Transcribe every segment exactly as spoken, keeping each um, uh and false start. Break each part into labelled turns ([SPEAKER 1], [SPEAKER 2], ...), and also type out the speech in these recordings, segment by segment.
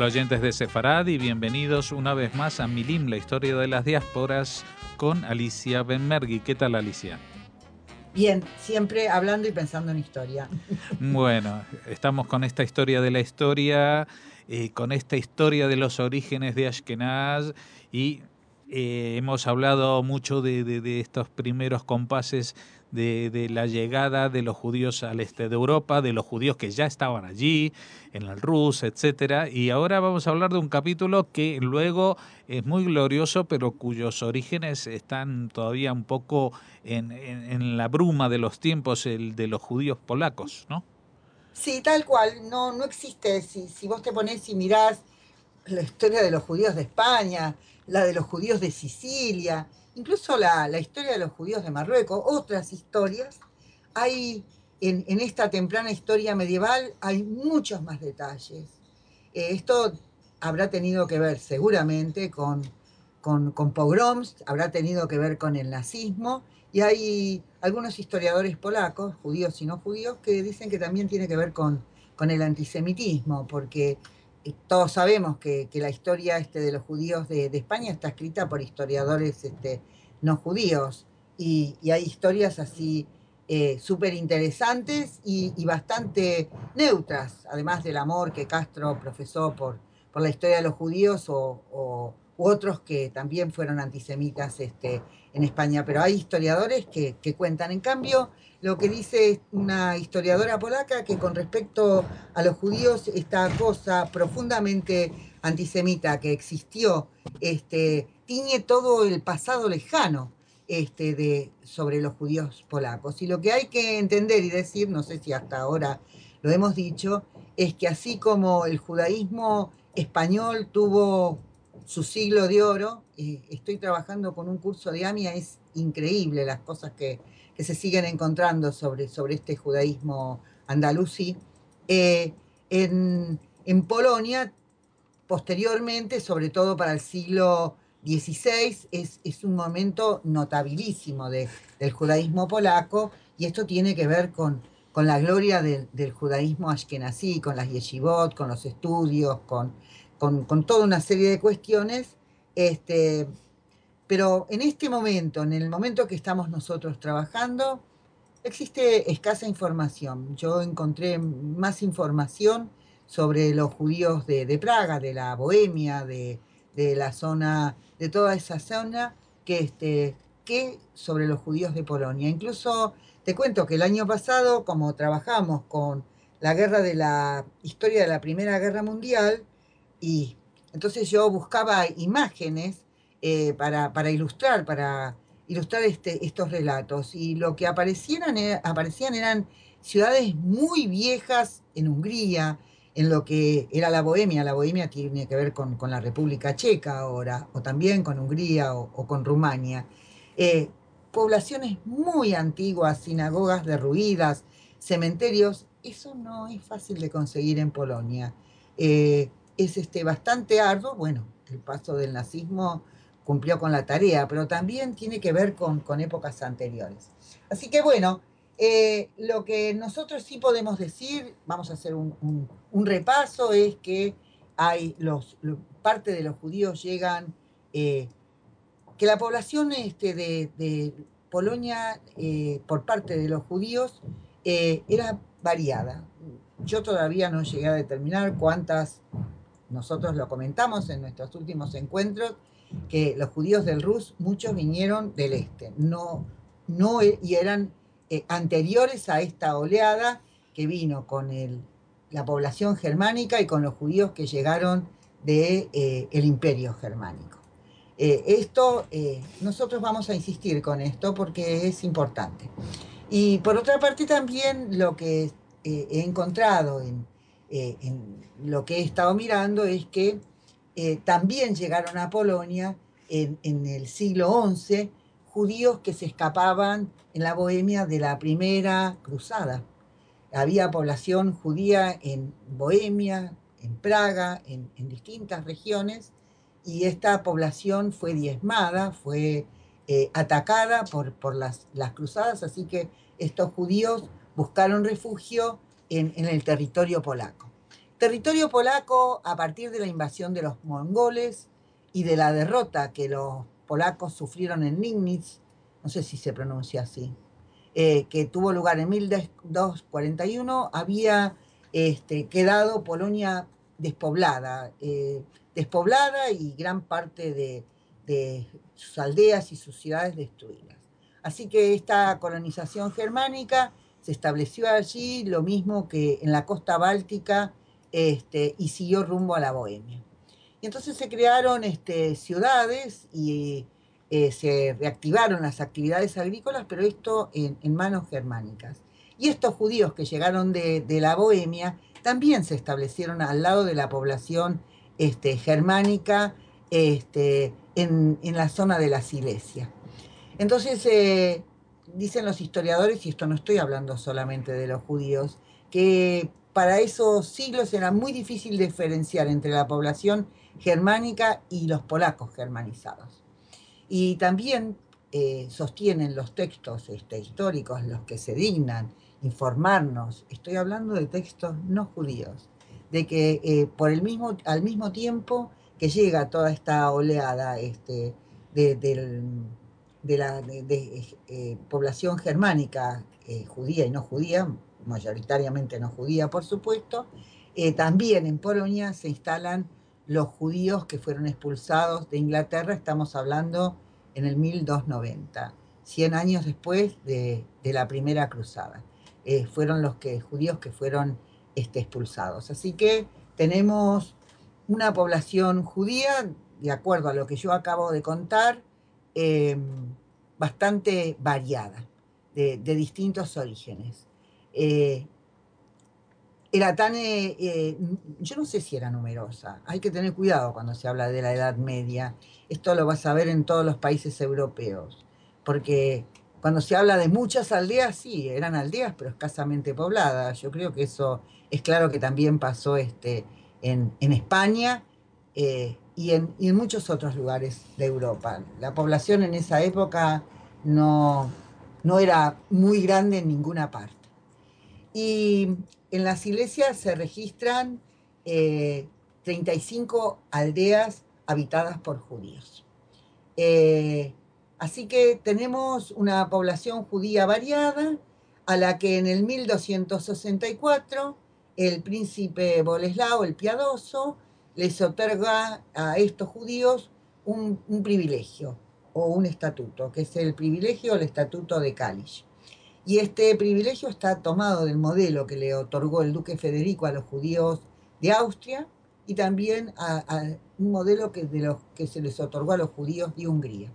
[SPEAKER 1] Hola oyentes de Sefarad y bienvenidos una vez más a Milim, la historia de las diásporas con Alicia Benmergui. ¿Qué tal, Alicia?
[SPEAKER 2] Bien, siempre hablando y pensando en historia.
[SPEAKER 1] Bueno, estamos con esta historia de la historia, eh, con esta historia de los orígenes de Ashkenaz y eh, hemos hablado mucho de, de, de estos primeros compases de, de la llegada de los judíos al este de Europa, de los judíos que ya estaban allí, en el Rus, etcétera. Y ahora vamos a hablar de un capítulo que luego es muy glorioso, pero cuyos orígenes están todavía un poco en, en, en la bruma de los tiempos, el de los judíos polacos, ¿no?
[SPEAKER 2] Sí, tal cual, no, no existe. Si, si vos te ponés y mirás la historia de los judíos de España, la de los judíos de Sicilia, incluso la, la historia de los judíos de Marruecos, otras historias, hay en, en esta temprana historia medieval hay muchos más detalles. Eh, esto habrá tenido que ver seguramente con, con, con pogroms, habrá tenido que ver con el nazismo, y hay algunos historiadores polacos, judíos y no judíos, que dicen que también tiene que ver con, con el antisemitismo, porque eh, todos sabemos que, que la historia este, de los judíos de, de España está escrita por historiadores este, no judíos, y, y hay historias así eh, súper interesantes y, y bastante neutras, además del amor que Castro profesó por, por la historia de los judíos o, o u otros que también fueron antisemitas este, en España. Pero hay historiadores que, que cuentan. En cambio, lo que dice una historiadora polaca, que con respecto a los judíos, esta cosa profundamente antisemita que existió, este, tiñe todo el pasado lejano este, de, sobre los judíos polacos. Y lo que hay que entender y decir, no sé si hasta ahora lo hemos dicho, es que así como el judaísmo español tuvo su siglo de oro, eh, estoy trabajando con un curso de AMIA, es increíble las cosas que, que se siguen encontrando sobre, sobre este judaísmo andalusí. Eh, en, en Polonia, posteriormente, sobre todo para el siglo dieciséis, es, es un momento notabilísimo de, del judaísmo polaco, y esto tiene que ver con, con la gloria del, del judaísmo ashkenazí, con las yeshivot, con los estudios, con, con, con toda una serie de cuestiones. Este, pero en este momento, en el momento que estamos nosotros trabajando, existe escasa información. Yo encontré más información sobre los judíos de, de Praga, de la Bohemia, de, de la zona, de toda esa zona, que, este, que sobre los judíos de Polonia. Incluso te cuento que el año pasado, como trabajamos con la guerra de la historia de la Primera Guerra Mundial, y entonces yo buscaba imágenes eh, para, para ilustrar, para ilustrar este, estos relatos. Y lo que aparecieran, era- aparecían eran ciudades muy viejas en Hungría, en lo que era la Bohemia. La Bohemia tiene que ver con, con la República Checa ahora, o también con Hungría o, o con Rumania. Eh, Poblaciones muy antiguas, sinagogas derruidas, cementerios. Eso no es fácil de conseguir en Polonia. Eh, es este, bastante arduo. Bueno, el paso del nazismo cumplió con la tarea, pero también tiene que ver con, con épocas anteriores. Así que bueno, eh, lo que nosotros sí podemos decir, vamos a hacer un, un, un repaso, es que hay los, lo- parte de los judíos llegan, eh, que la población este, de, de Polonia, eh, por parte de los judíos, eh, era variada. Yo todavía no llegué a determinar cuántas, nosotros lo comentamos en nuestros últimos encuentros, que los judíos del Rus, muchos vinieron del este, no, no e- y eran eh, anteriores a esta oleada que vino con el, la población germánica y con los judíos que llegaron del de, eh, el imperio germánico. Eh, esto, eh, nosotros vamos a insistir con esto porque es importante. Y por otra parte también lo que eh, he encontrado en, eh, en lo que he estado mirando es que eh, también llegaron a Polonia en, en el siglo once judíos que se escapaban en la Bohemia de la primera cruzada. Había población judía en Bohemia, en Praga, en, en distintas regiones, y esta población fue diezmada, fue eh, atacada por, por las, las cruzadas, así que estos judíos buscaron refugio en, en el territorio polaco. Territorio polaco a partir de la invasión de los mongoles y de la derrota que los polacos sufrieron en Nignitz, no sé si se pronuncia así, eh, que tuvo lugar en mil doscientos cuarenta y uno, había este, quedado Polonia despoblada, eh, despoblada y gran parte de, de sus aldeas y sus ciudades destruidas. Así que esta colonización germánica se estableció allí, lo mismo que en la costa báltica, este, y siguió rumbo a la Bohemia. Y entonces se crearon este, ciudades y eh, se reactivaron las actividades agrícolas, pero esto en, en manos germánicas. Y estos judíos que llegaron de, de la Bohemia también se establecieron al lado de la población este, germánica este, en, en la zona de la Silesia. Entonces, eh, dicen los historiadores, y esto no estoy hablando solamente de los judíos, que para esos siglos era muy difícil diferenciar entre la población germánica y los polacos germanizados. Y también eh, sostienen los textos este, históricos, los que se dignan informarnos, estoy hablando de textos no judíos, de que eh, por el mismo, al mismo tiempo que llega toda esta oleada este, de, del, de la de, de, eh, población germánica, eh, judía y no judía, mayoritariamente no judía, por supuesto, eh, también en Polonia se instalan los judíos que fueron expulsados de Inglaterra, estamos hablando en el mil doscientos noventa, cien años después de, de la primera cruzada. Eh, fueron los que, judíos que fueron este, expulsados. Así que tenemos una población judía, de acuerdo a lo que yo acabo de contar, eh, bastante variada, de, de distintos orígenes. Eh, era tan, eh, eh, yo no sé si era numerosa, hay que tener cuidado cuando se habla de la Edad Media, esto lo vas a ver en todos los países europeos, porque cuando se habla de muchas aldeas, sí, eran aldeas, pero escasamente pobladas. Yo creo que eso es claro que también pasó este, en, en España eh, y, en, y en muchos otros lugares de Europa. La población en esa época no, no era muy grande en ninguna parte. Y en las iglesias se registran eh, treinta y cinco aldeas habitadas por judíos. Eh, así que tenemos una población judía variada, a la que en el mil doscientos sesenta y cuatro el príncipe Boleslao el Piadoso les otorga a estos judíos un, un privilegio o un estatuto, que es el privilegio o el estatuto de Kalisz. Y este privilegio está tomado del modelo que le otorgó el duque Federico a los judíos de Austria y también a, a un modelo que, de los, que se les otorgó a los judíos de Hungría.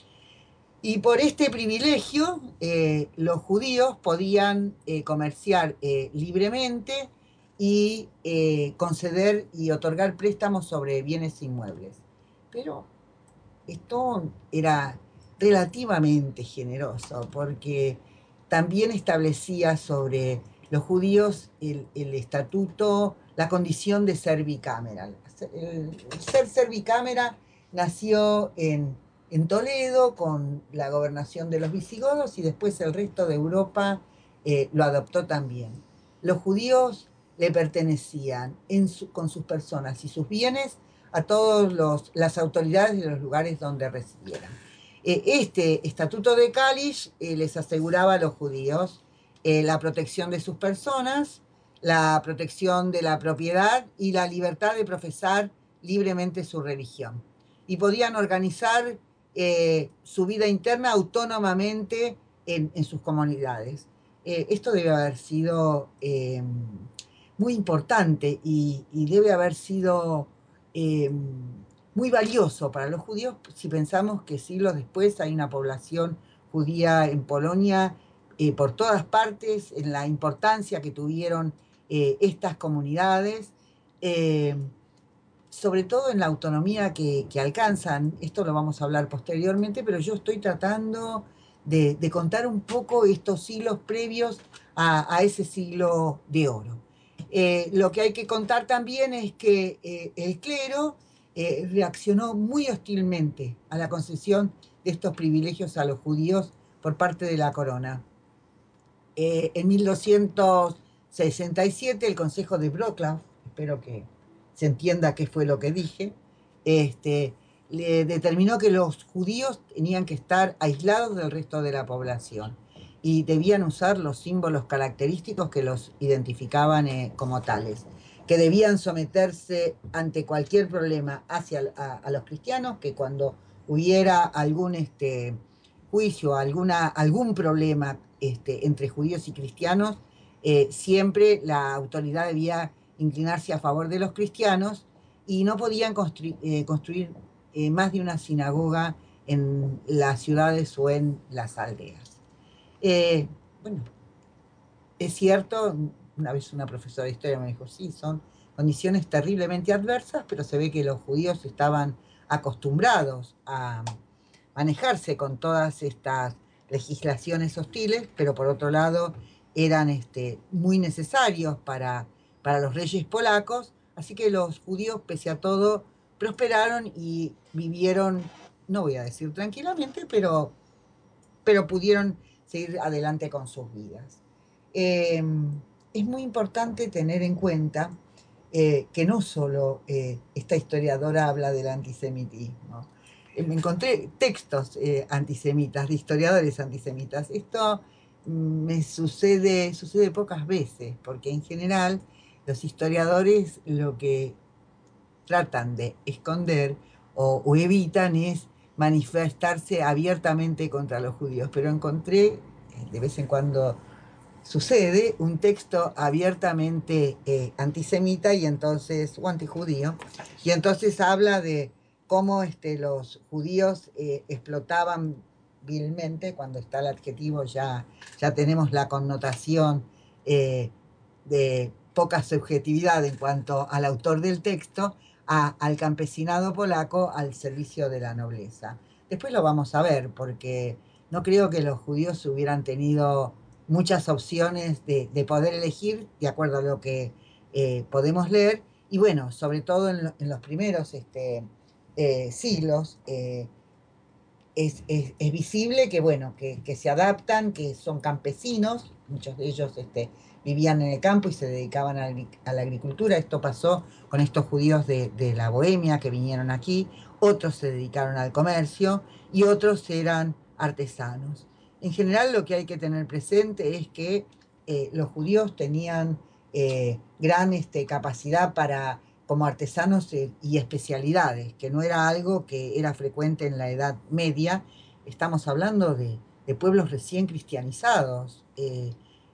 [SPEAKER 2] Y por este privilegio, eh, los judíos podían eh, comerciar eh, libremente y eh, conceder y otorgar préstamos sobre bienes inmuebles. Pero esto era relativamente generoso, porque también establecía sobre los judíos el, el estatuto, la condición de ser bicámara. El ser ser bicámara nació en, en Toledo con la gobernación de los visigodos y después el resto de Europa eh, lo adoptó también. Los judíos le pertenecían en su, con sus personas y sus bienes a todas las autoridades de los lugares donde residieran. Eh, este estatuto de Kalisz eh, les aseguraba a los judíos eh, la protección de sus personas, la protección de la propiedad y la libertad de profesar libremente su religión. Y podían organizar eh, su vida interna autónomamente en, en sus comunidades. Eh, esto debe haber sido eh, muy importante y, y debe haber sido eh, muy valioso para los judíos si pensamos que siglos después hay una población judía en Polonia eh, por todas partes, en la importancia que tuvieron eh, estas comunidades, eh, sobre todo en la autonomía que, que, alcanzan. Esto lo vamos a hablar posteriormente, pero yo estoy tratando de, de contar un poco estos siglos previos a, a ese siglo de oro. Eh, lo que hay que contar también es que eh, el clero eh, reaccionó muy hostilmente a la concesión de estos privilegios a los judíos por parte de la corona. Eh, en mil doscientos sesenta y siete el Consejo de Wrocław, espero que se entienda qué fue lo que dije, este, le determinó que los judíos tenían que estar aislados del resto de la población y debían usar los símbolos característicos que los identificaban eh, como tales, que debían someterse ante cualquier problema hacia a, a los cristianos, que cuando hubiera algún este, juicio, alguna, algún problema este, entre judíos y cristianos, eh, siempre la autoridad debía inclinarse a favor de los cristianos y no podían construir, eh, construir eh, más de una sinagoga en las ciudades o en las aldeas. Eh, bueno, es cierto, una vez una profesora de historia me dijo, sí, son condiciones terriblemente adversas, pero se ve que los judíos estaban acostumbrados a manejarse con todas estas legislaciones hostiles, pero por otro lado eran este, muy necesarios para, para los reyes polacos, así que los judíos, pese a todo, prosperaron y vivieron, no voy a decir tranquilamente, pero, pero pudieron seguir adelante con sus vidas. Eh, es muy importante tener en cuenta eh, que no solo eh, esta historiadora habla del antisemitismo. Eh, me encontré textos eh, antisemitas, de historiadores antisemitas. Esto mm, me sucede, sucede pocas veces, porque en general los historiadores lo que tratan de esconder o, o evitan es manifestarse abiertamente contra los judíos. Pero encontré, eh, de vez en cuando sucede, un texto abiertamente eh, antisemita y entonces, o antijudío, y entonces habla de cómo este, los judíos eh, explotaban vilmente, cuando está el adjetivo ya, ya tenemos la connotación eh, de poca subjetividad en cuanto al autor del texto, a, al campesinado polaco al servicio de la nobleza. Después lo vamos a ver, porque no creo que los judíos hubieran tenido muchas opciones de, de poder elegir de acuerdo a lo que eh, podemos leer, y bueno, sobre todo en, lo, en los primeros este, eh, siglos, eh, es, es, es, visible que, bueno, que, que, se adaptan, que son campesinos, muchos de ellos este, vivían en el campo y se dedicaban a, a la agricultura. Esto pasó con estos judíos de, de la Bohemia que vinieron aquí, otros se dedicaron al comercio y otros eran artesanos. En general lo que hay que tener presente es que eh, los judíos tenían eh, gran este, capacidad para, como artesanos eh, y especialidades, que no era algo que era frecuente en la Edad Media. Estamos hablando de, de pueblos recién cristianizados, eh,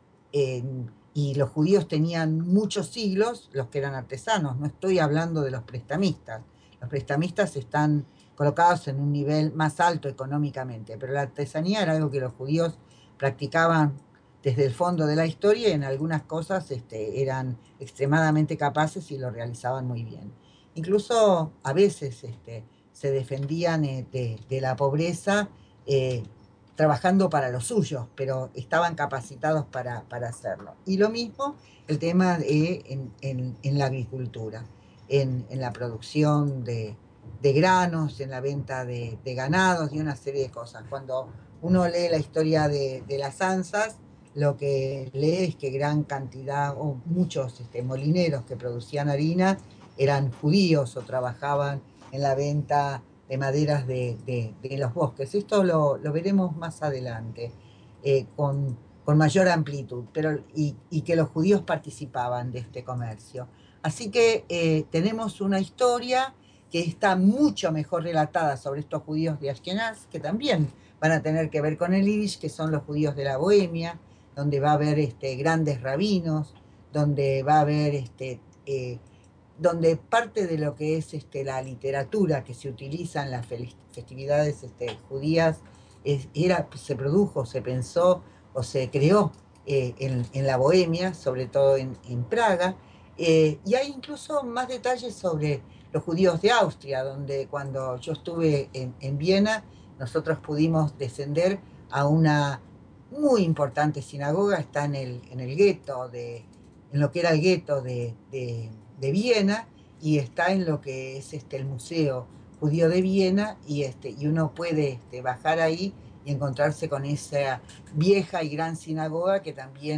[SPEAKER 2] eh, y los judíos tenían muchos siglos, los que eran artesanos. No estoy hablando de los prestamistas. Los prestamistas están colocados en un nivel más alto económicamente, pero la artesanía era algo que los judíos practicaban desde el fondo de la historia y en algunas cosas este, eran extremadamente capaces y lo realizaban muy bien. Incluso a veces este, se defendían eh, de, de, la pobreza eh, trabajando para los suyos, pero estaban capacitados para, para hacerlo. Y lo mismo el tema de, en, en, en la agricultura, en, en la producción de, de granos, en la venta de, de ganados y una serie de cosas. Cuando uno lee la historia de, de las ANSAs, lo que lee es que gran cantidad, o muchos este, molineros que producían harina eran judíos o trabajaban en la venta de maderas de, de, de los bosques. Esto lo, lo veremos más adelante, eh, con, con mayor amplitud, pero, y, y que los judíos participaban de este comercio. Así que eh, tenemos una historia que está mucho mejor relatada sobre estos judíos de Ashkenaz, que también van a tener que ver con el Yiddish, que son los judíos de la Bohemia, donde va a haber este, grandes rabinos, donde va a haber, este, eh, donde parte de lo que es este, la literatura que se utiliza en las festividades este, judías es, era, se produjo, se pensó o se creó eh, en, en, la Bohemia, sobre todo en, en Praga, eh, y hay incluso más detalles sobre los judíos de Austria, donde cuando yo estuve en, en Viena, nosotros pudimos descender a una muy importante sinagoga, está en el, en el gueto, de, en lo que era el gueto de, de, de Viena, y está en lo que es este, el Museo Judío de Viena, y, este, y uno puede este, bajar ahí y encontrarse con esa vieja y gran sinagoga que también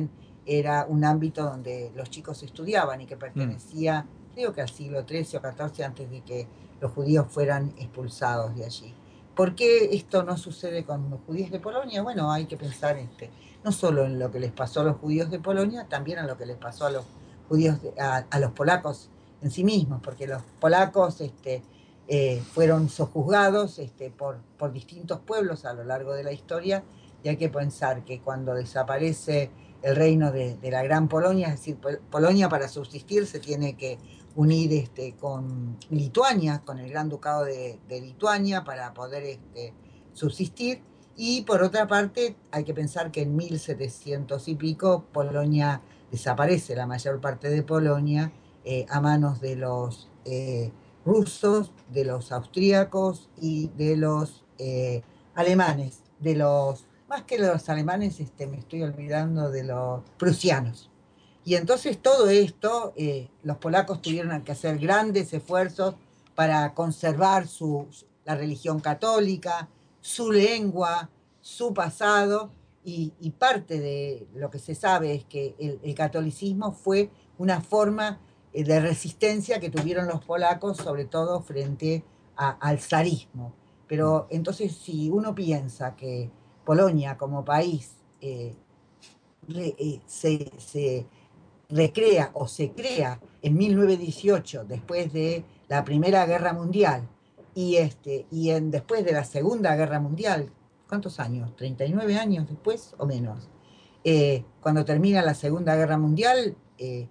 [SPEAKER 2] era un ámbito donde los chicos estudiaban y que
[SPEAKER 1] Mm.
[SPEAKER 2] pertenecía, creo que al siglo trece o catorce, antes de que los judíos fueran expulsados de allí. ¿Por qué esto no sucede con los judíos de Polonia? Bueno, hay que pensar este, no solo en lo que les pasó a los judíos de Polonia, también en lo que les pasó a los judíos, de- a, a los polacos en sí mismos, porque los polacos este, eh, fueron sojuzgados este, por, por distintos pueblos a lo largo de la historia, y hay que pensar que cuando desaparece el reino de, de la Gran Polonia, es decir, Pol- Polonia para subsistir se tiene que unir este, con Lituania, con el Gran Ducado de, de Lituania para poder este, subsistir. Y por otra parte, hay que pensar que en mil setecientos y pico Polonia desaparece, la mayor parte de Polonia, eh, a manos de los eh, rusos, de los austríacos y de los eh, alemanes, de los, más que los alemanes, este, me estoy olvidando de los prusianos. Y entonces todo esto, eh, los polacos tuvieron que hacer grandes esfuerzos para conservar su, la religión católica, su lengua, su pasado, y, y parte de lo que se sabe es que el, el catolicismo fue una forma eh, de resistencia que tuvieron los polacos, sobre todo frente a, al zarismo. Pero entonces si uno piensa que Polonia como país eh, re, eh, se, se recrea o se crea en mil novecientos dieciocho, después de la Primera Guerra Mundial, y, este, y en, después de la Segunda Guerra Mundial, ¿cuántos años? ¿treinta y nueve años después o menos? Eh, cuando termina la Segunda Guerra Mundial, eh,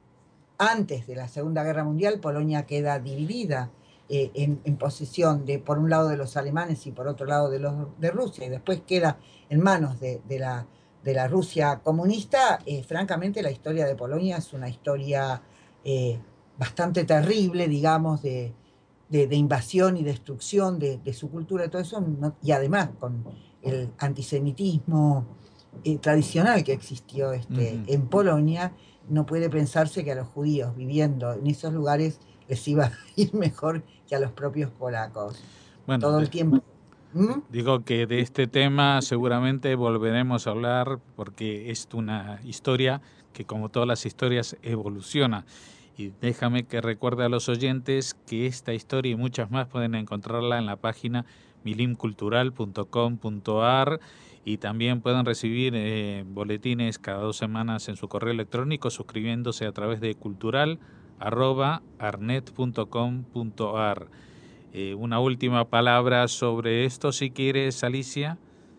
[SPEAKER 2] antes de la Segunda Guerra Mundial, Polonia queda dividida eh, en, en posesión de, por un lado, de los alemanes y por otro lado de, los, de Rusia, y después queda en manos de, de, la, de la Rusia comunista. Eh, francamente, la historia de Polonia es una historia eh, bastante terrible, digamos, de, de, de invasión y destrucción de, de su cultura y todo eso, no, y además con el antisemitismo eh, tradicional que existió este,
[SPEAKER 1] Ujú.
[SPEAKER 2] en Polonia. No puede pensarse que a los judíos viviendo en esos lugares les iba a ir mejor que a los propios polacos.
[SPEAKER 1] Bueno,
[SPEAKER 2] Todo el
[SPEAKER 1] de-
[SPEAKER 2] tiempo. ¿Mm?
[SPEAKER 1] digo que de este tema seguramente volveremos a hablar porque es una historia que, como todas las historias, evoluciona. Y déjame que recuerde a los oyentes que esta historia y muchas más pueden encontrarla en la página milimcultural punto com punto ar, y también pueden recibir eh, boletines cada dos semanas en su correo electrónico suscribiéndose a través de cultural arroba arnet punto com punto ar. Eh, una última palabra sobre esto, si quieres, Alicia.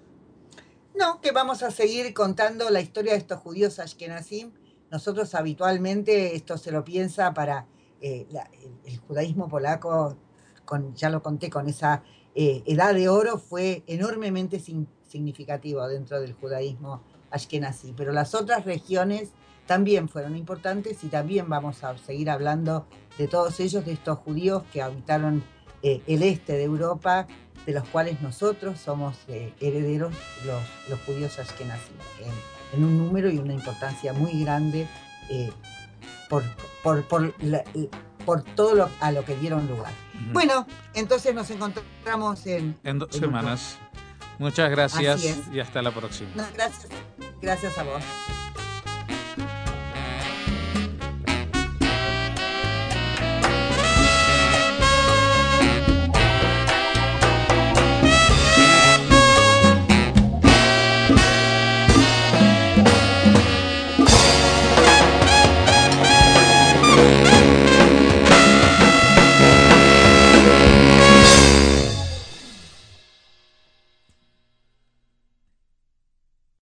[SPEAKER 2] No, que vamos a seguir contando la historia de estos judíos ashkenazim. Nosotros habitualmente esto se lo piensa para eh, la- el, el judaísmo polaco, con, ya lo conté, con esa eh, edad de oro, fue enormemente sin- significativo dentro del judaísmo ashkenazí. Pero las otras regiones también fueron importantes, y también vamos a seguir hablando de todos ellos, de estos judíos que habitaron eh, el este de Europa, de los cuales nosotros somos eh, herederos, los, los judíos ashkenazim, en, en un número y una importancia muy grande eh, por, por, por, la- por todo lo, a lo que dieron lugar.
[SPEAKER 1] Ujú.
[SPEAKER 2] Bueno, entonces nos encontramos en,
[SPEAKER 1] En dos
[SPEAKER 2] en otro.
[SPEAKER 1] semanas. Muchas
[SPEAKER 2] Así
[SPEAKER 1] gracias
[SPEAKER 2] es.
[SPEAKER 1] y hasta la próxima.
[SPEAKER 2] No, gracias, gracias a vos.